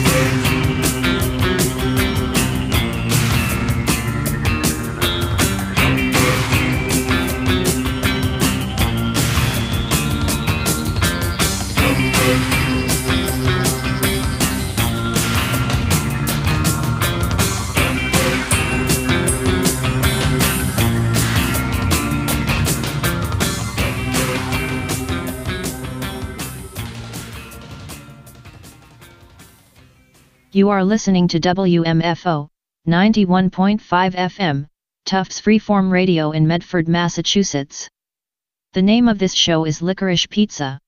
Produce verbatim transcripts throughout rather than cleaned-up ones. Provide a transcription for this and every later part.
You are listening to W M F O, ninety-one point five F M, Tufts Freeform Radio in Medford, Massachusetts. The name of this show is Licorice Pizza.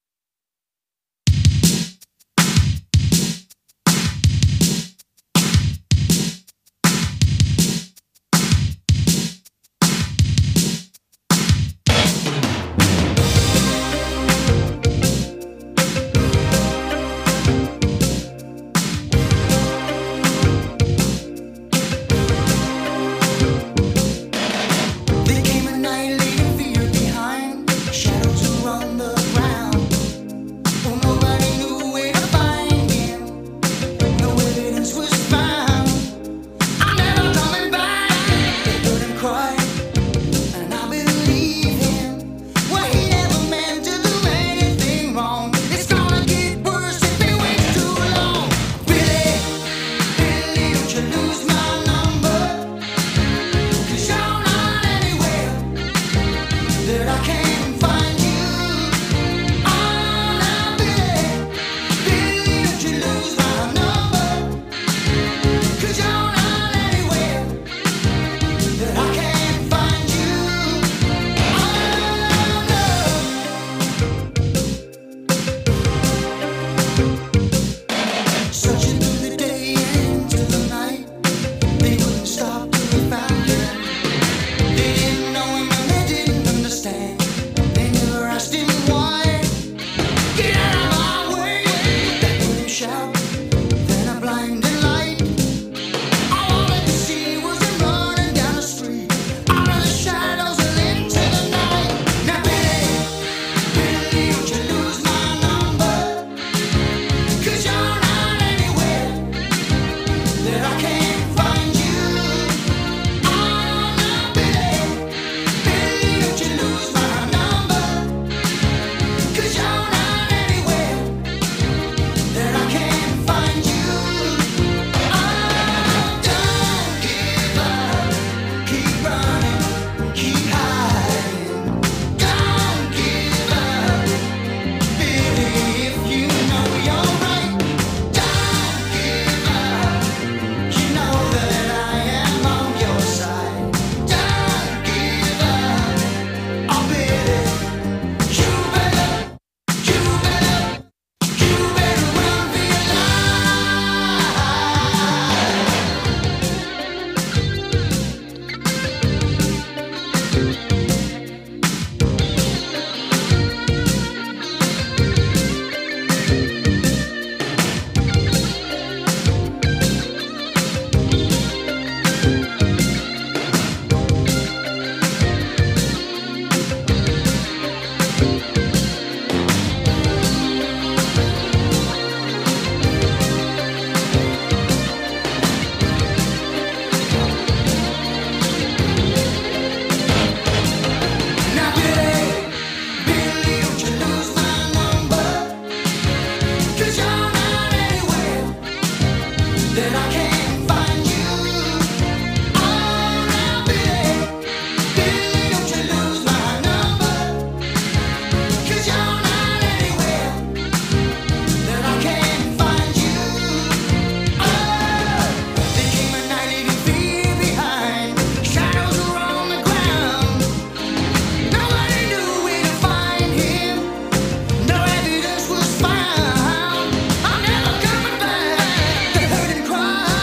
Cry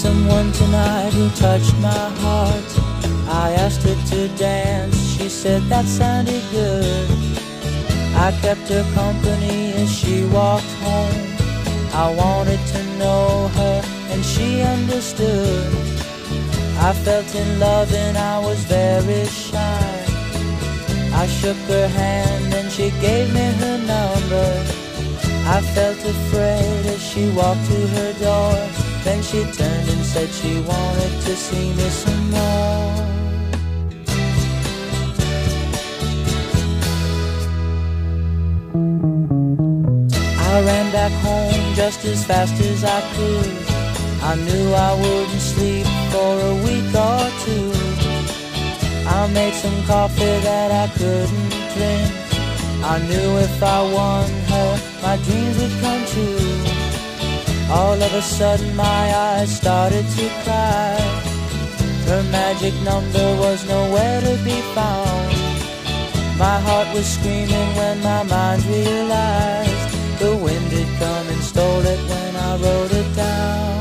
someone tonight who touched my heart. I asked her to dance, she said that sounded good. I kept her company as she walked home. I wanted to know her and she understood. I felt in love and I was very shy. I shook her hand and she gave me her number. I felt afraid as she walked to her door. Then she turned and said she wanted to see me some more. I ran back home just as fast as I could. I knew I wouldn't sleep for a week or two. I made some coffee that I couldn't drink. I knew if I won her, my dreams would come true. All of a sudden my eyes started to cry. Her magic number was nowhere to be found. My heart was screaming when my mind realized the wind had come and stole it when I wrote it down.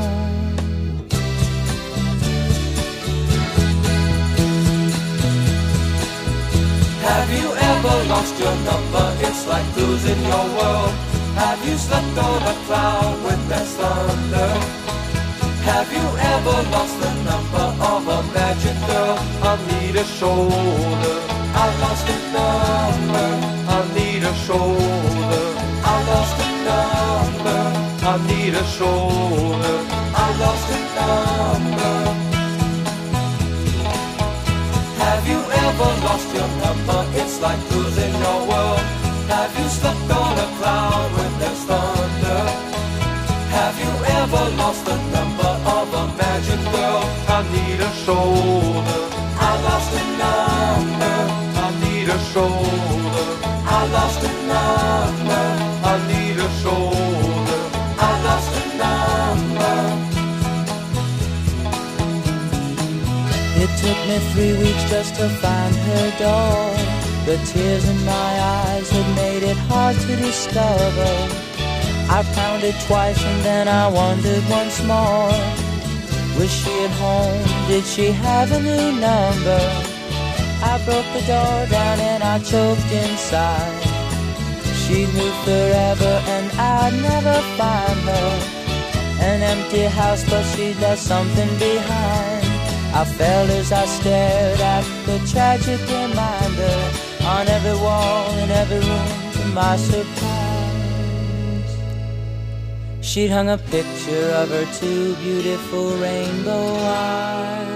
Have you ever lost your number? It's like losing your world. Have you slept on a cloud with that thunder? Have you ever lost the number of a magic girl? I need a shoulder. I lost a number. I need a shoulder. I lost a number. I need a shoulder. I lost a number. Have you ever lost your number? It's like losing your world. Have you slept on a cloud when there's thunder? Have you ever lost the number of a magic girl? I need a shoulder. I lost a number. I need a shoulder. I lost a number. I need a shoulder. I lost a number. It took me three weeks just to find her door. The tears in my eyes had made it hard to discover. I pounded twice and then I wondered once more. Was she at home? Did she have a new number? I broke the door down and I choked inside. She'd moved forever and I'd never find her. An empty house but she'd left something behind. I felt as I stared at the tragic reminder on every wall in every room. To my surprise, she'd hung a picture of her two beautiful rainbow eyes.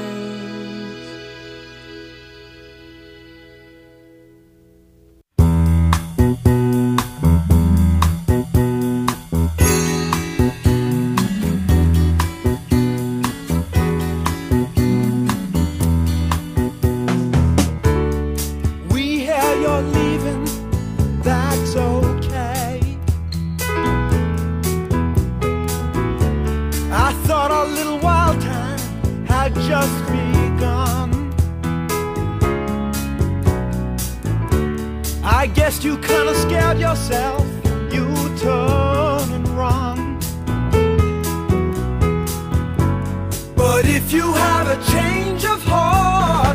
Just begun. I guess you kinda scared yourself. You turn and run. But if you have a change of heart,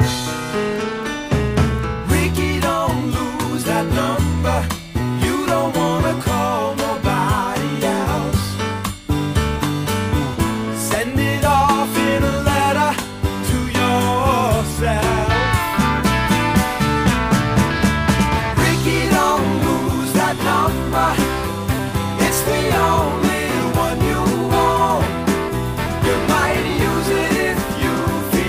Ricky, don't lose that number. You don't wanna call nobody else. Send it off in a letter to yourself. Ricky, don't lose that number. It's the only one you want. You might use it if you feel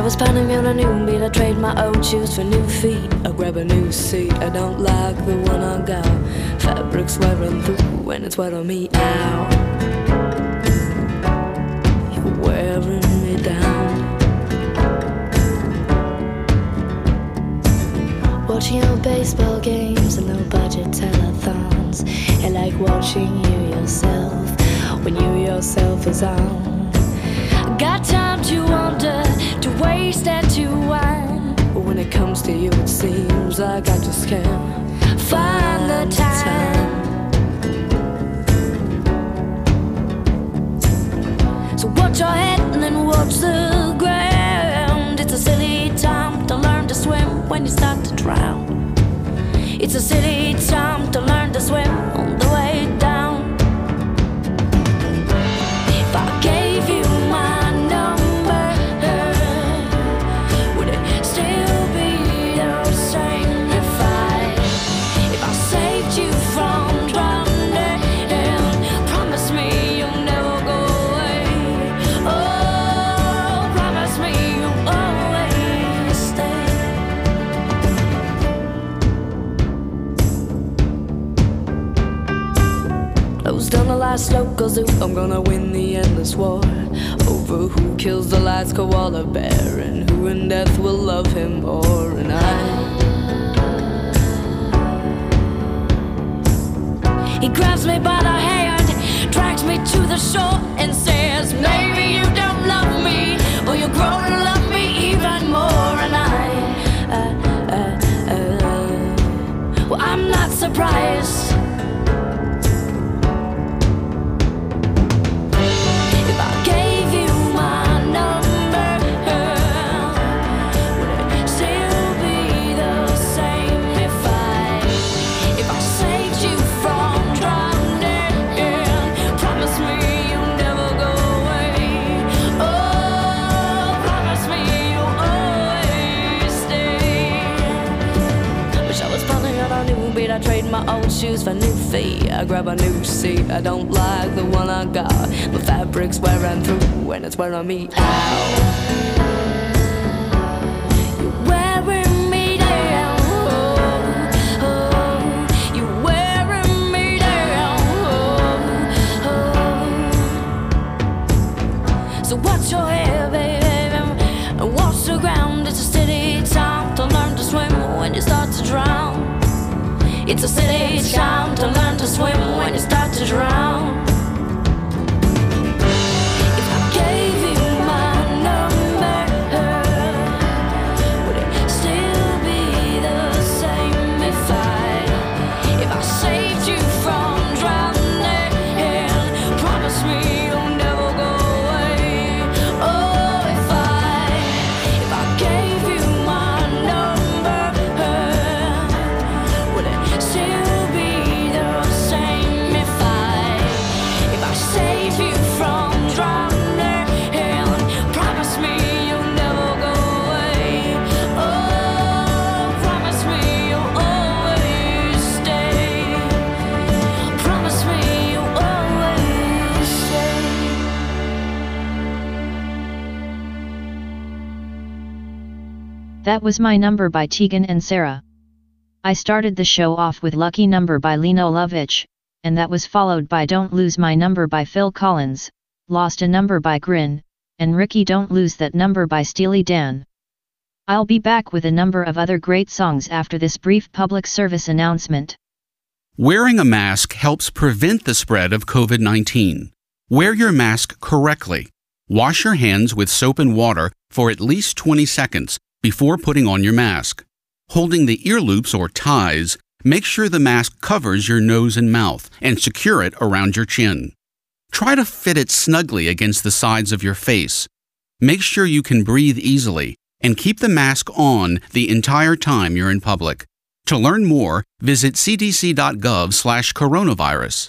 I was planning on a new beat. I trade my old shoes for new feet. I grab a new seat. I don't like the one I got. Fabric's wearing through and it's wearing me out. You're wearing me down. Watching your baseball games and low budget telethons. I like watching you yourself when you yourself is on. Got time to wander, to waste and to whine. But when it comes to you, it seems like I just can't find the time. So watch your head and then watch the ground. It's a silly time to learn to swim when you start to drown. It's a silly time to learn to swim on the way down. If I gave you my number, would it still be the same if I, if I saved you from drowning? Promise me you'll never go away. Oh, promise me you'll always stay. Close down the last local zoo. I'm gonna win the endless war over who kills the last koala bear and who in death will love him more. And I, he grabs me by the hand, drags me to the shore and says, maybe you don't love me, or you'll grow to love me even more. And I, uh, uh, uh, well, I'm not surprised. I trade my old shoes for new feet. I grab a new seat. I don't like the one I got. My fabric's wearing through and it's wearing me out. You're wearing me down. Oh, oh. You're wearing me down. Oh, oh. So watch your hair, baby, and watch the ground. It's a steady time to learn to swim when you start to drown. It's a silly time to learn to swim when you start to drown. If I gave you my number, would it still be the same if I, if I saved you from drowning? Promise me you'll never go away. Oh, if I, if I gave you my number, would it still be the same if I, if I save you from drowning? Promise me you'll never go away. Oh, promise me you'll always stay. Promise me you'll always stay. That was My Number by Tegan and Sara. I started the show off with Lucky Number by Leno Lovitch, and that was followed by Don't Lose My Number by Phil Collins, Lost a Number by Grin, and Ricky Don't Lose That Number by Steely Dan. I'll be back with a number of other great songs after this brief public service announcement. Wearing a mask helps prevent the spread of COVID nineteen. Wear your mask correctly. Wash your hands with soap and water for at least twenty seconds before putting on your mask. Holding the ear loops or ties, make sure the mask covers your nose and mouth and secure it around your chin. Try to fit it snugly against the sides of your face. Make sure you can breathe easily and keep the mask on the entire time you're in public. To learn more, visit c d c dot gov slash coronavirus.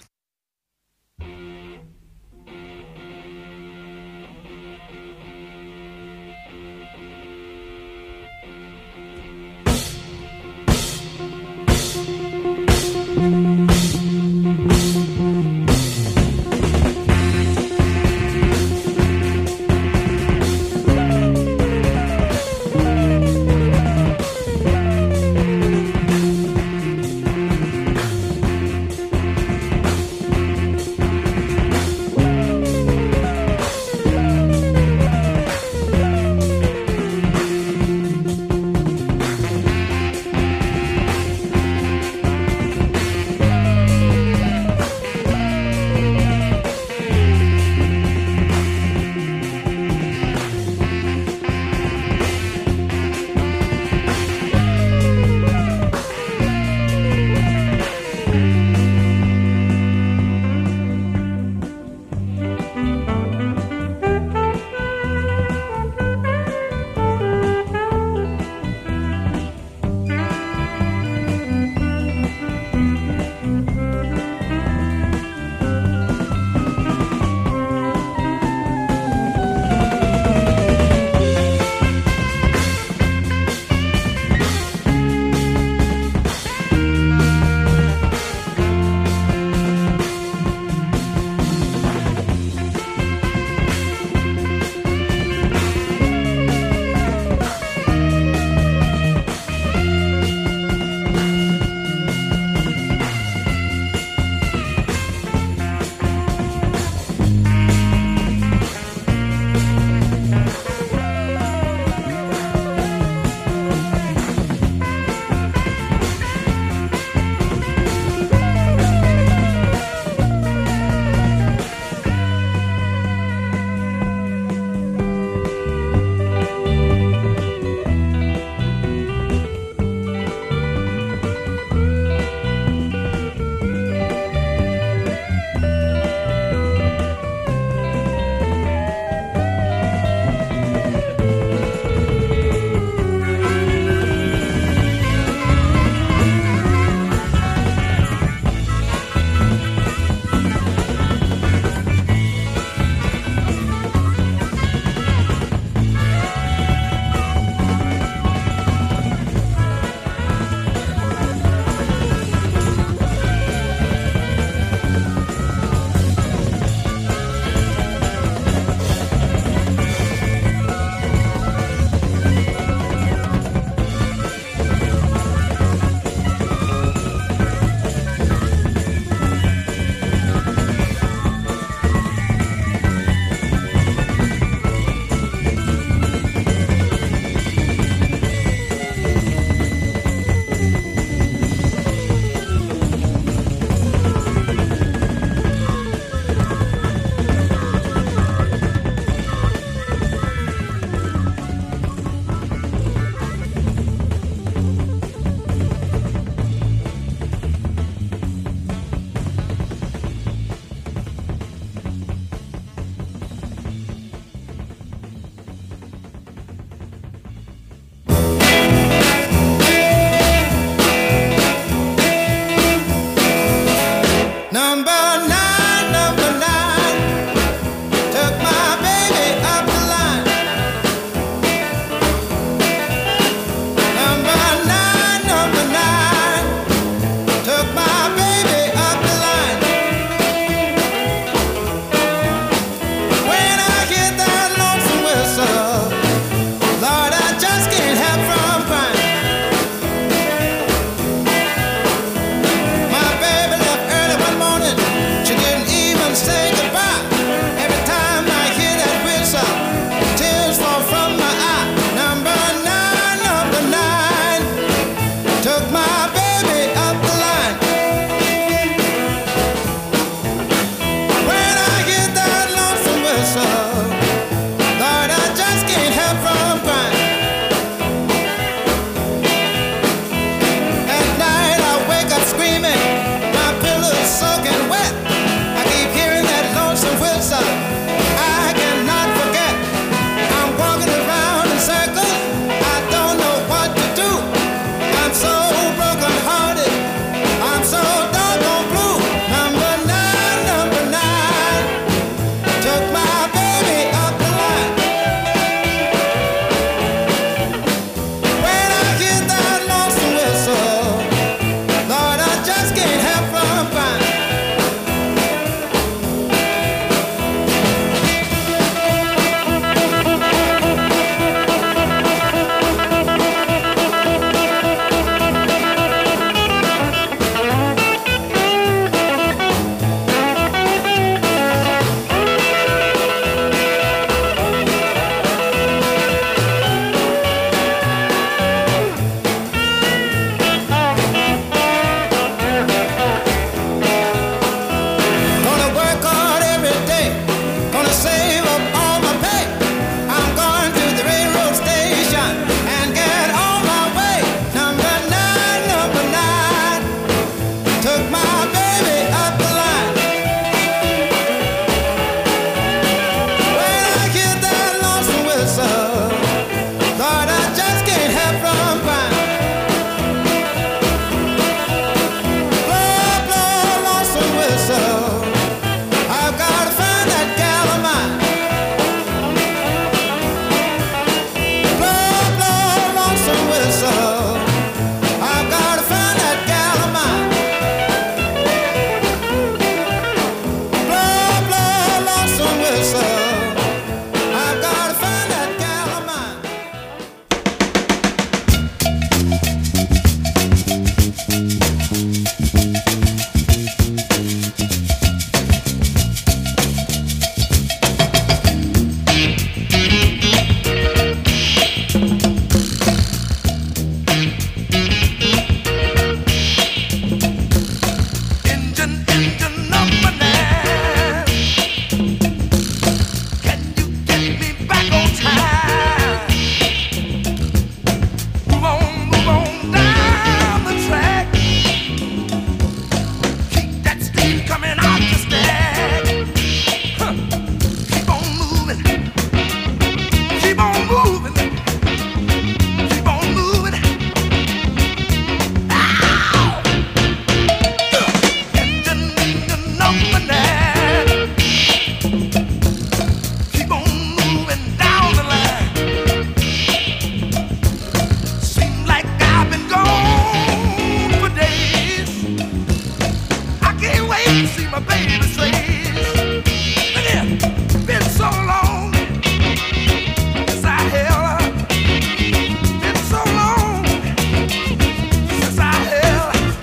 wait to see my baby's face. Look here, been so long since I held her. Been so long since I held her.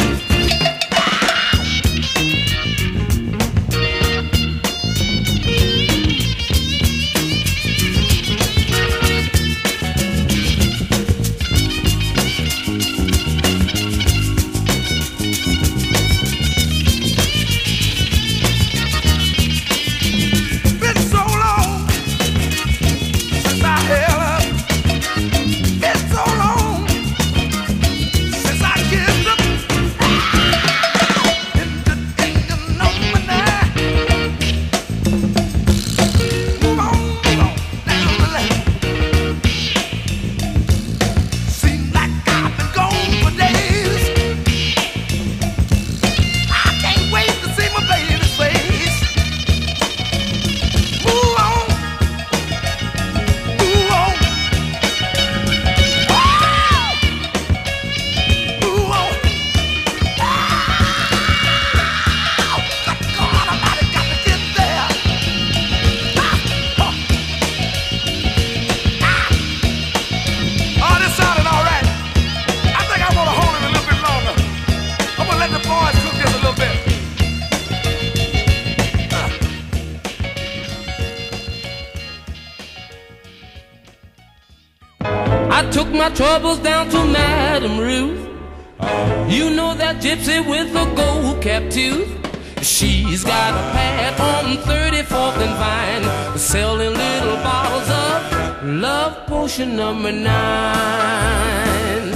Troubles down to Madame Ruth. You know that gypsy with the gold cap tooth. She's got a pad on thirty-fourth and Vine, selling little bottles of love potion number nine.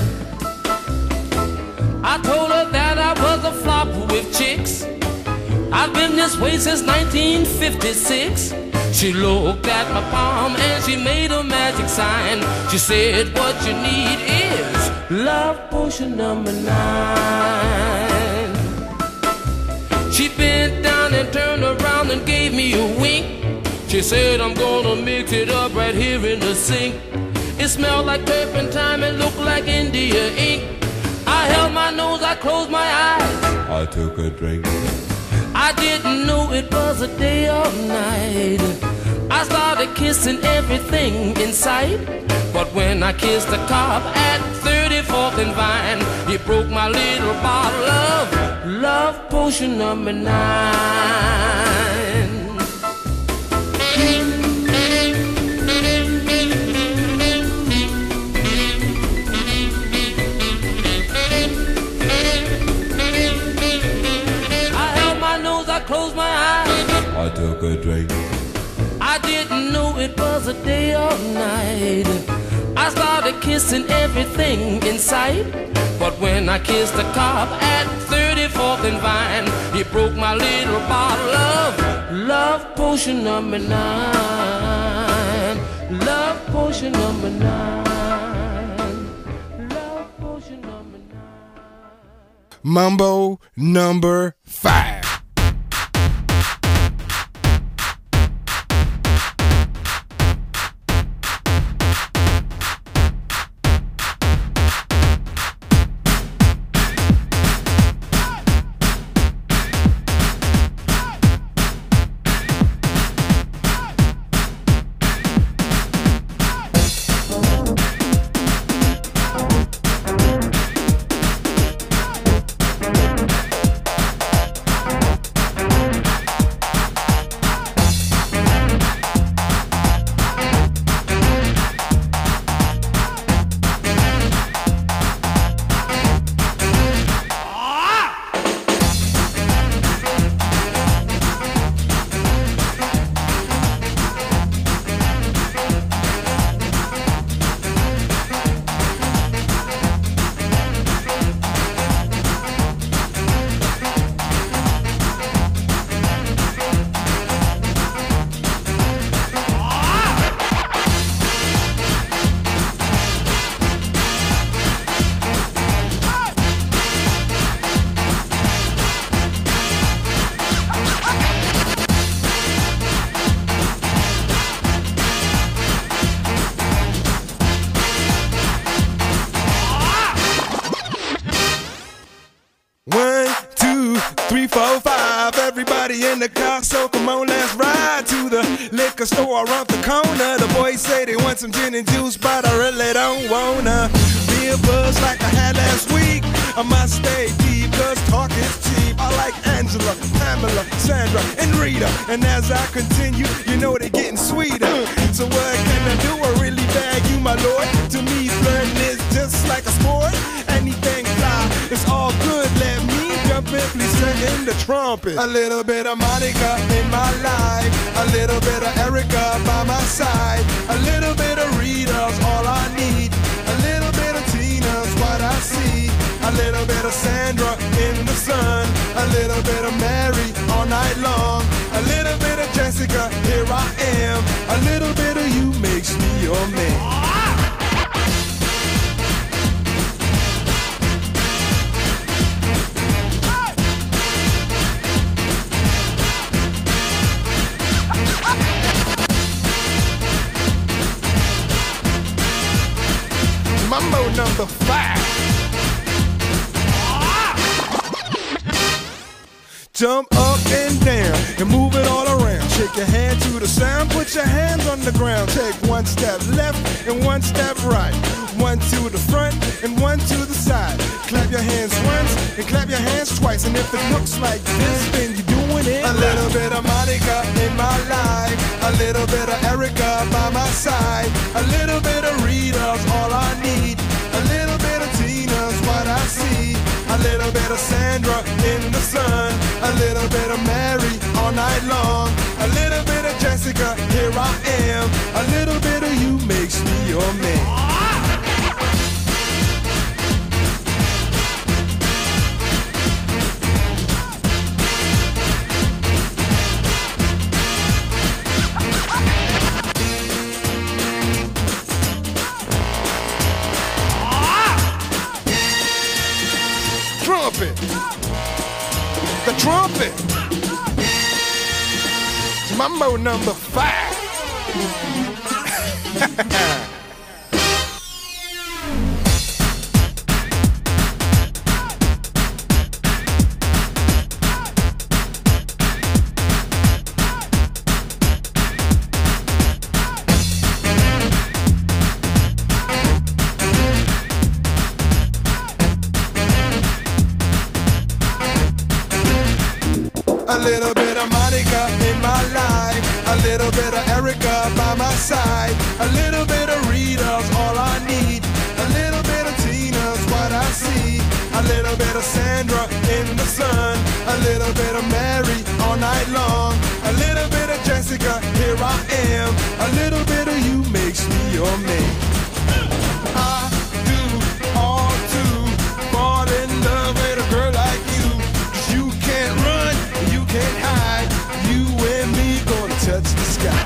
I told her that I was a flop with chicks. I've been this way since nineteen fifty-six. She looked at my palm and she made a magic sign. She said, what you need is love potion number nine. She bent down and turned around and gave me a wink. She said, I'm gonna mix it up right here in the sink. It smelled like turpentine and looked like India ink. I held my nose, I closed my eyes, I took a drink. I didn't know it was a day or night. I started kissing everything in sight. But when I kissed the cop at thirty-fourth and Vine, it broke my little bottle of love potion number nine. Closed my eyes, I took a drink. I didn't know it was a day or night. I started kissing everything in sight. But when I kissed the cop at thirty-fourth and Vine, it broke my little bottle of love potion number nine. Love potion number nine. Love potion number nine. Mambo number five. three, four, five. Everybody in the car, so come on, let's ride to the liquor store around the corner. The boys say they want some gin and juice, but I really don't wanna be a buzz like I had last week. I must stay deep, cause talk is cheap. I like Angela, Pamela, Sandra, and Rita. And as I continue, you know they're getting sweeter. So what can I do? I really bag you, my lord. To me, flirting is just like a sport. Anything fly, it's all good. Let me jump in, please sing in the trumpet. A little bit of Monica in my life, a little bit of Erica by my side, a little bit of Rita's all I need, a little bit of Tina's what I see, a little bit of Sandra in the sun, a little bit of Mary all night long, a little bit of Jessica, here I am, a little bit of you makes me your man. Mambo number five. Jump up and down and move it all around. Shake your hand to the sound, put your hands on the ground. Take one step left and one step right. One to the front and one to the side. Clap your hands once and clap your hands twice. And if it looks like this, then you're doing it. A little bit of Monica in my life, a little bit of Erica by my side, a little bit of Rita's all I need, a little bit of Tina's what I see, a little bit of Sandra in the sun, a little bit of Mary all night long, a little bit of Jessica, here I am, a little bit of you makes me your man. Trumpet, the trumpet, Mambo number five. A little bit of Monica in my life, a little bit of Erica by my side, a little bit of Rita's all I need, a little bit of Tina's what I see, a little bit of Sandra in the sun, a little bit of Mary all night long, a little bit of Jessica, here I am, a little bit of you makes me your man. I do all to fall in love with a girl like you, 'cause you can't run, you can't hide, you and me gonna touch the sky.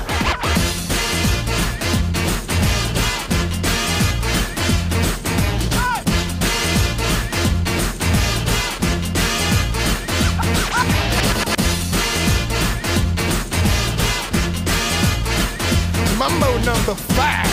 Mambo number five.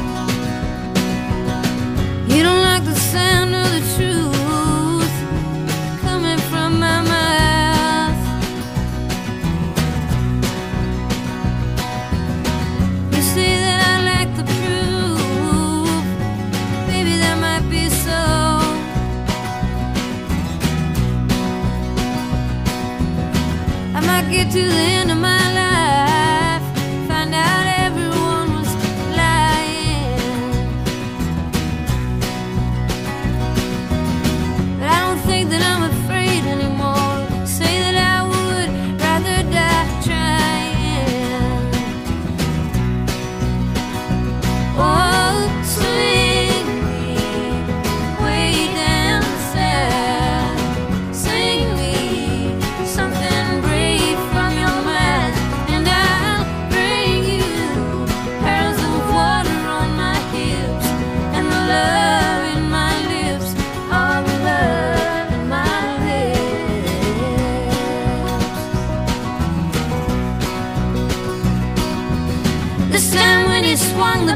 You don't like the sound of the truth.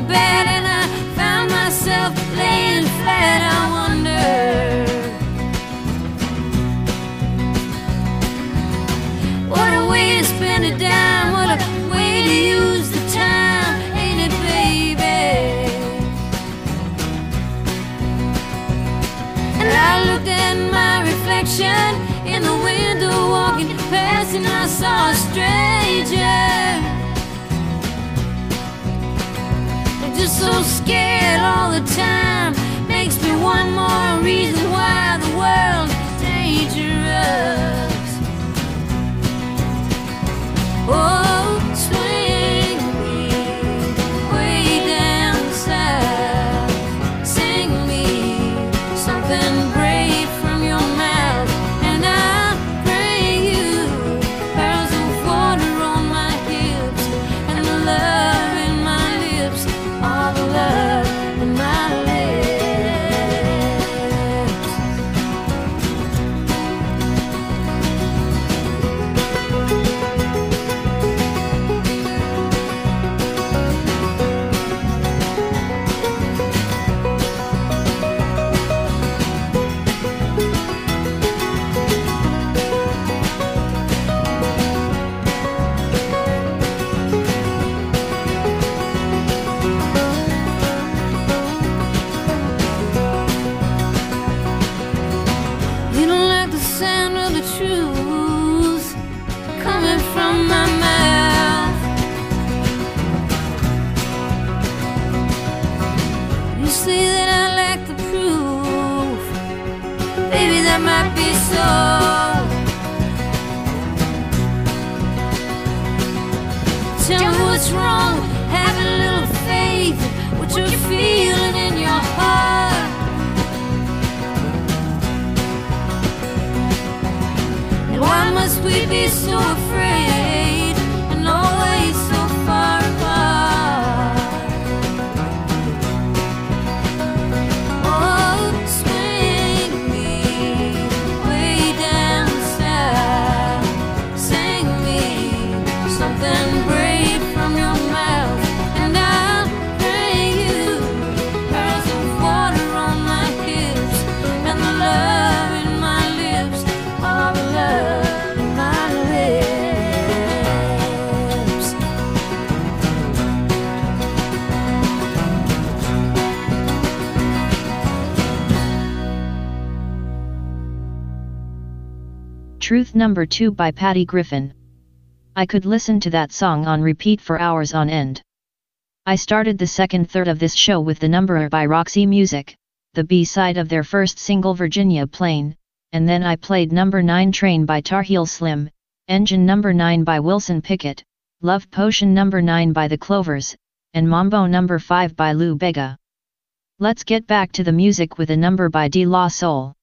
bed and I found myself laying flat. I wonder what a way to spend a dime, what a way to use the time, ain't it, baby? And I looked at my reflection in the window, walking past, and I saw a stranger. I'm just so scared all the time, makes me one more reason why the world's dangerous. Oh, swing me way down south, sing me something brave from your mouth, and I'll bring you pearls of water on my hips, and the love in my lips, all the love in my lips. You don't like the sound of the truth coming from my mouth. You say that I lack the proof, baby, that might be so. Tell me what's wrong, have a little faith, what you're feeling in your heart. And why must we be so afraid and always so far apart? Oh, swing me way down south, sing me something brave from your mouth, and I'll bring you pearls of water on my hips, and the love in my lips, all the love in my lips. Truth number two by Patty Griffin. I could listen to that song on repeat for hours on end. I started the second third of this show with The Numberer by Roxy Music, the B-side of their first single Virginia Plain, and then I played number nine Train by Tarheel Slim, Engine number nine by Wilson Pickett, Love Potion number nine by The Clovers, and Mambo number five by Lou Bega. Let's get back to the music with a number by De La Soul.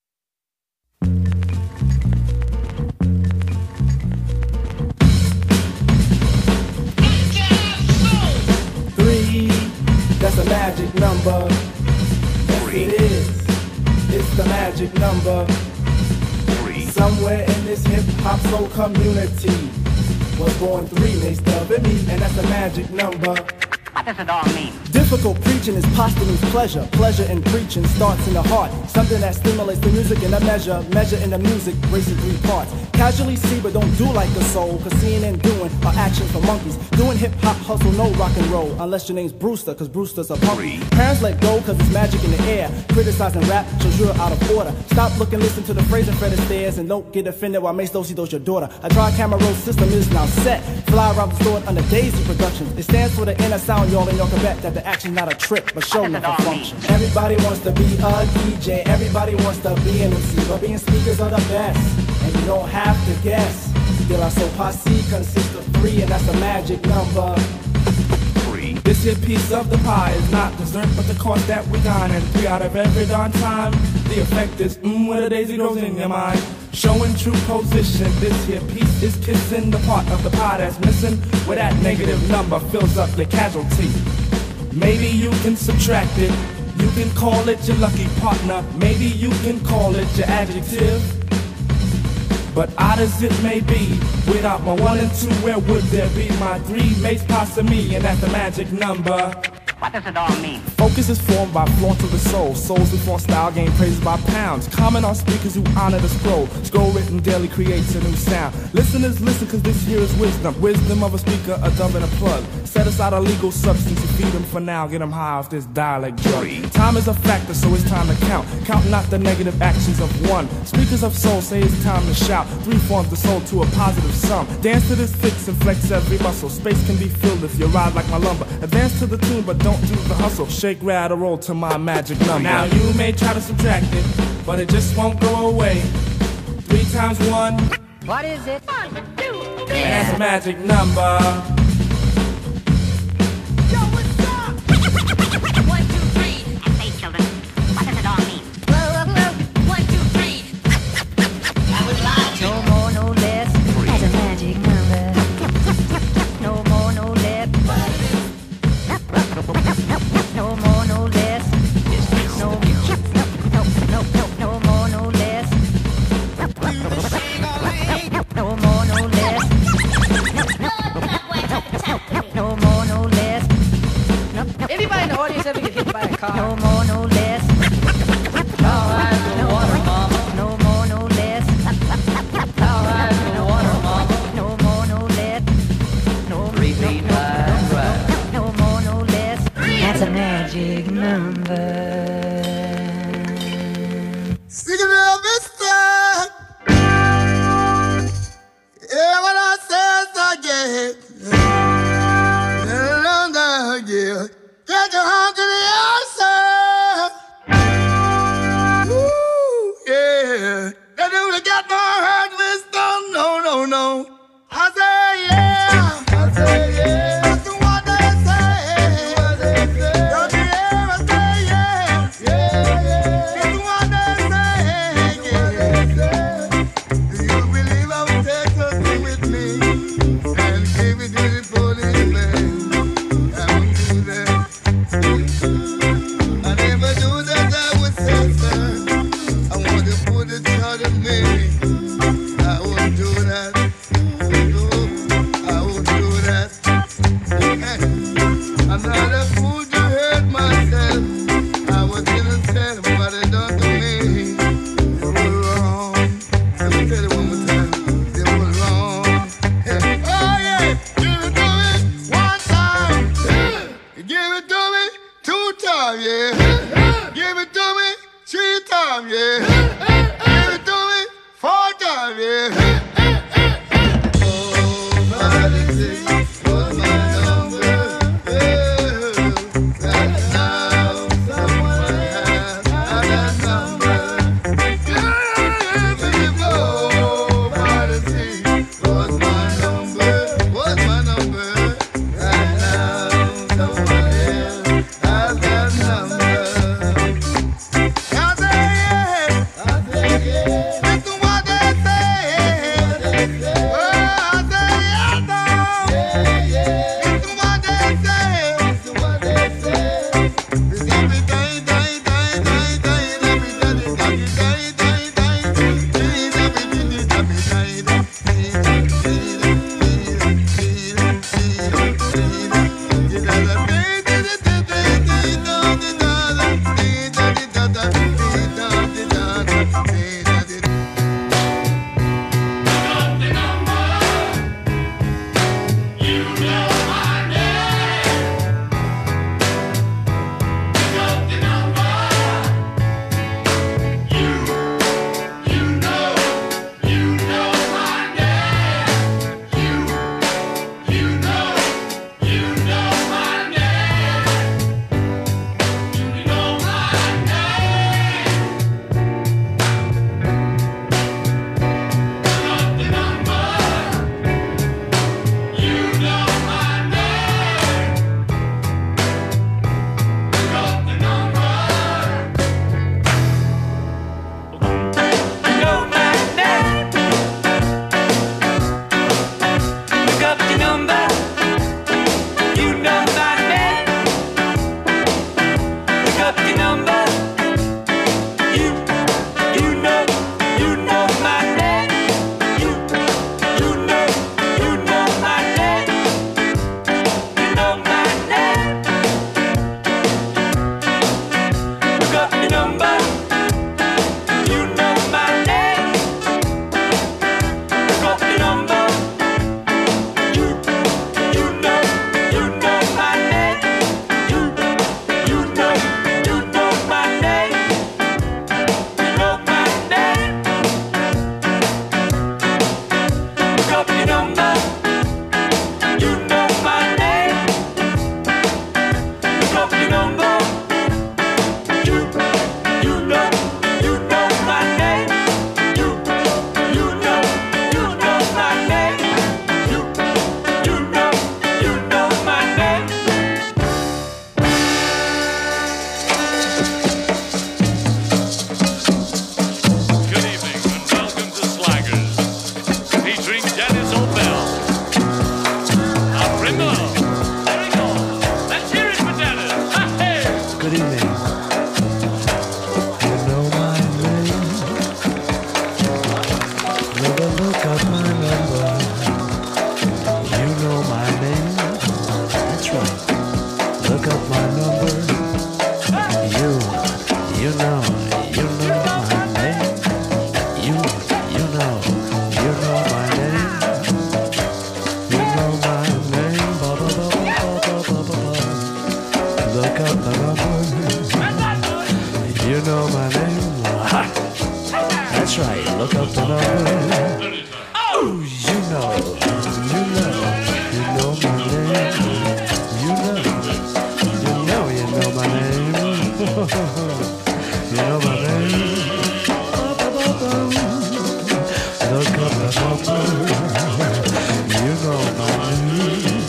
Three, that's a magic number. Yes, it is. It's the magic number. Three. Somewhere in this hip hop soul community was born three, they stub at me, and that's a magic number. What does it all mean? Difficult preaching is posthumous pleasure. Pleasure in preaching starts in the heart. Something that stimulates the music in a measure. Measure in the music, racing three parts. Casually see but don't do like a soul. Cause seeing and doing are actions for monkeys. Doing hip hop hustle, no rock and roll. Unless your name's Brewster, cause Brewster's a punk. Parents let go cause it's magic in the air. Criticizing rap shows you're out of order. Stop looking, listen to the phrase and Fred Astaire, and don't get offended while Mace Dosey does your daughter. A tri-camera roll system is now set. Fly around the store under Daisy Productions. It stands for the inner sound, y'all, and y'all can bet that the action's not a trick, but show enough a function. Everybody wants to be a D J, everybody wants to be an M C, but being speakers are the best, and you don't have to guess. De La Soul Posse consists of three, and that's the magic number. Three. This here piece of the pie is not dessert, but the cost that we dine, and three out of every darn time, the effect is mmm, where the daisy grows in your mind. Showing true position, this here piece is kissing the part of the pie that's missing, where that negative number fills up the casualty. Maybe you can subtract it, you can call it your lucky partner, maybe you can call it your adjective. But odd as it may be, without my one and two, where would there be my three? Mace, Posse, me, and that's the magic number. What does it all mean? Focus is formed by flaunt of the soul. Souls who flaunt style gain praises by pounds. Comment on speakers who honor the scroll. Scroll written daily creates a new sound. Listeners listen cause this here is wisdom. Wisdom of a speaker, a dove and a plug. Set aside a legal substance to feed them for now. Get them high off this dialect drug. Time is a factor so it's time to count. Count not the negative actions of one. Speakers of soul say it's time to shout. Three forms the soul to a positive sum. Dance to this fix and flex every muscle. Space can be filled if you ride like my lumber. Advance to the tune but don't do the hustle. Shake, rattle, roll to my magic number. Now you may try to subtract it, but it just won't go away. Three times one. What is it? One, two, three. And that's a magic number. Yo, what's up? One, two, three. And say, children, what does it all mean? One, two, three. I was lying. No more, no less. That's a magic number. No more, no less. No more, no less. No, no, no, no, no more, no less. No more, no less. No more, no less. Anybody in the audience ever get hit by a car? No more, no less. All right, the water, mama. No more, no less. All right, the water, mama. No more, no less. No, three feet wide, right. No more, no less. That's a magic number. Sing it up, mister. Yeah, what I said, I get it. And I get Get your hand to the answer. Ooh, yeah. They do got no hurt, mister. No, no, no. I say, yeah. I say, yeah. That's what they say. What they say. Don't you ever say, yeah. Yeah, yeah. That's what they say. Yeah. Do you believe I will take something with me and give it to the policeman? I will do that. I never do that, I would say, sir. I want to put a charge on me. I won't do that. No, I won't do that. I'm not a fool to hurt myself. I was innocent, what they done to me. They were wrong. Let me tell you one more time. They were wrong. Yeah. Oh yeah, give it to me one time. Yeah. Give it to me two times, yeah. Give it to me three times, yeah. Give it to me four times, yeah. Listen what they say. Look up the number. You know my name. That's right. Look up the number. Oh, you know, you know, you know my name. You know, you know, you know my name. You know my name. Look up the number. You know my name.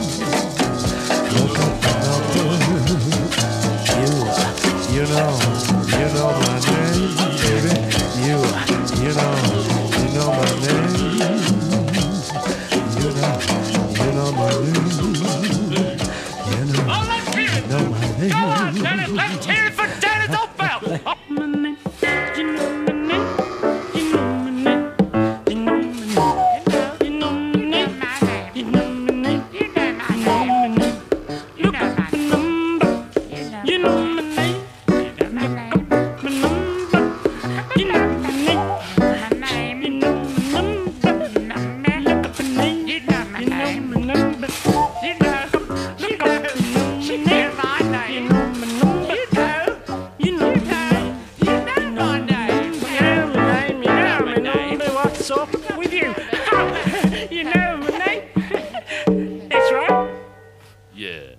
Look up the number. You, you know, you know my name, baby. You, you know, you know my name. You know, you know my name. You know, oh, let's hear it. know my name. Go on, Dennis. Let's hear it for Dennis O'Bell. Oh, my name. You know my name. You know my name. You know my name. You know my name. You know my name. You know my name. Look up the number. You know my name. Look up my number. You know my name. You know my number. Look up the name. You know my number. You know. Look up the name. You know my name. You know my number. You know. You know my name. You know my name. You know my name. You know my number. What's up with you? You know my name. That's right. Yeah.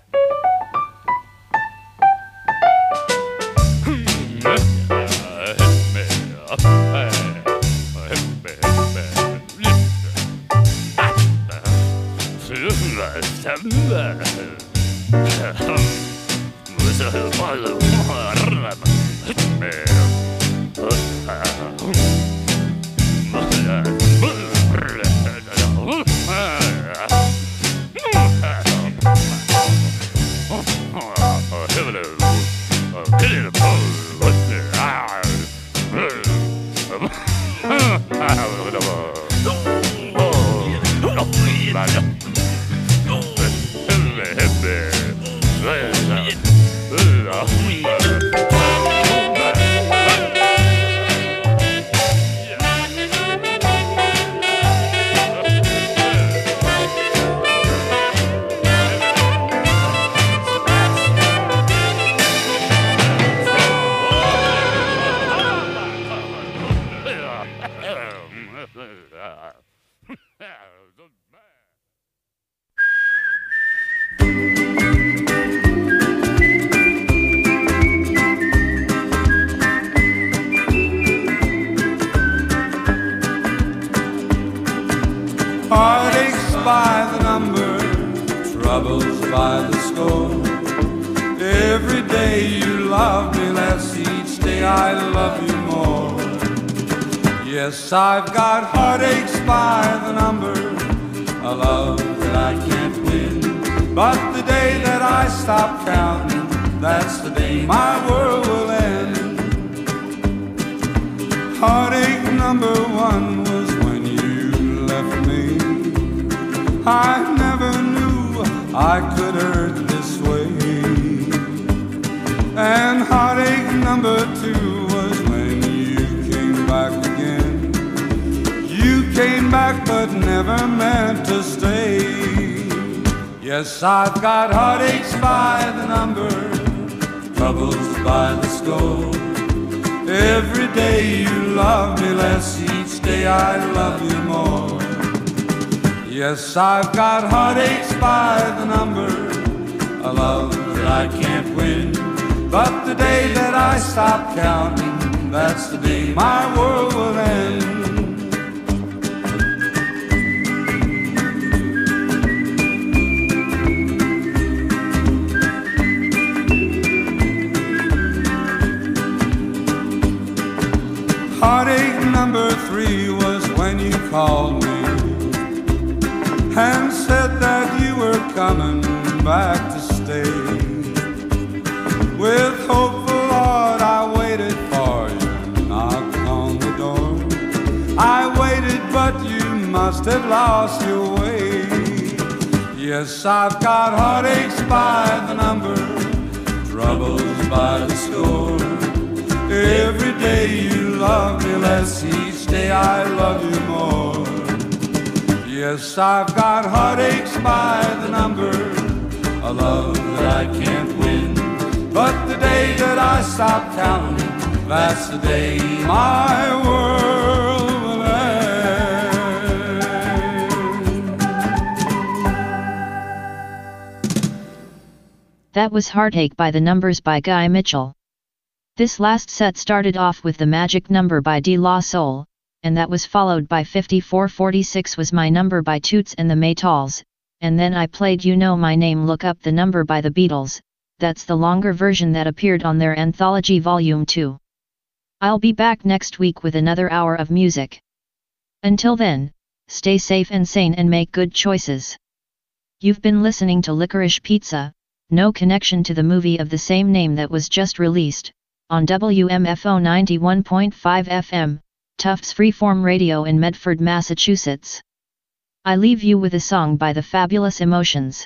Heartaches by the number, troubles by the score. Every day you love me less, each day I love you more. Yes, I've got heartaches by the number, a love that I can't win. But the day that I stop counting, that's the day my world will end. Heartache number one was when you left me. I never knew I could hurt this way. And heartache number two was when you came back again. You came back but never meant to stay. Yes, I've got heartaches by the number, troubles by the score. Every day you love me less, each day I love you more. Yes, I've got heartaches by the number, a love that I can't win. But the day that I stop counting, that's the day my world will end. Heartache number three was when you called me and said that you were coming back to stay. With hopeful heart I waited for you, knocked on the door. I waited but you must have lost your way. Yes, I've got heartaches by the number, troubles by the score. Every day you love me less, each day I love you more. Yes, I've got heartaches by the number, a love that I can't win. South County, that's the day my world will end. That was Heartache by The Numbers by Guy Mitchell. This last set started off with The Magic Number by De La Soul, and that was followed by fifty-four forty-six Was My Number by Toots and the Maytals, and then I played You Know My Name Look Up the Number by the Beatles. That's the longer version that appeared on their Anthology Volume two. I'll be back next week with another hour of music. Until then, stay safe and sane and make good choices. You've been listening to Licorice Pizza, no connection to the movie of the same name that was just released, on W M F O ninety-one point five F M, Tufts Freeform Radio in Medford, Massachusetts. I leave you with a song by the Fabulous Emotions.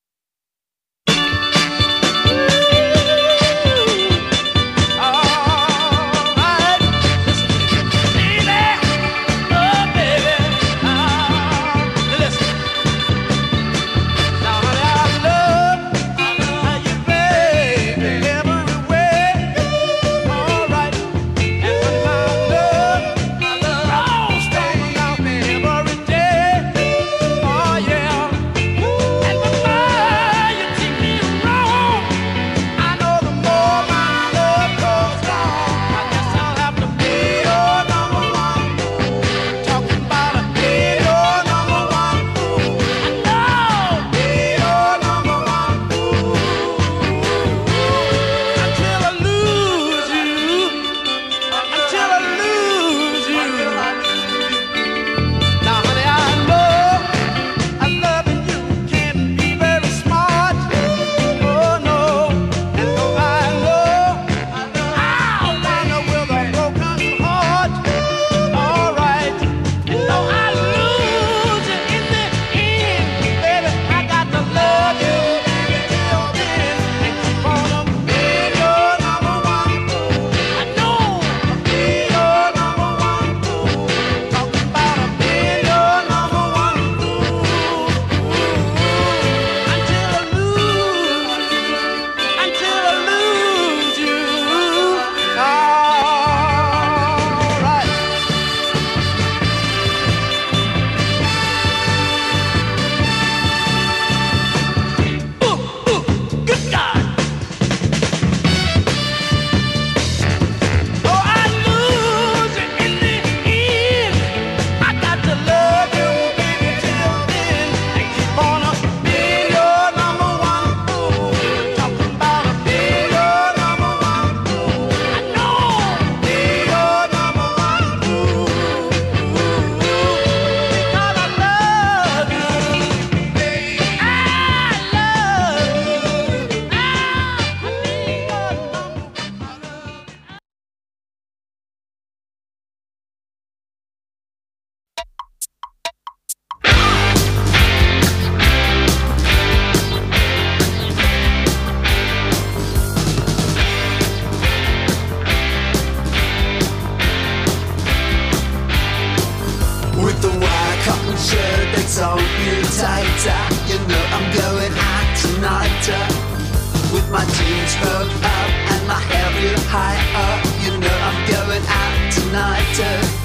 hold you tighter. You know I'm going out tonight uh, with my jeans rolled up and my hair real high up. You know I'm going out tonight uh,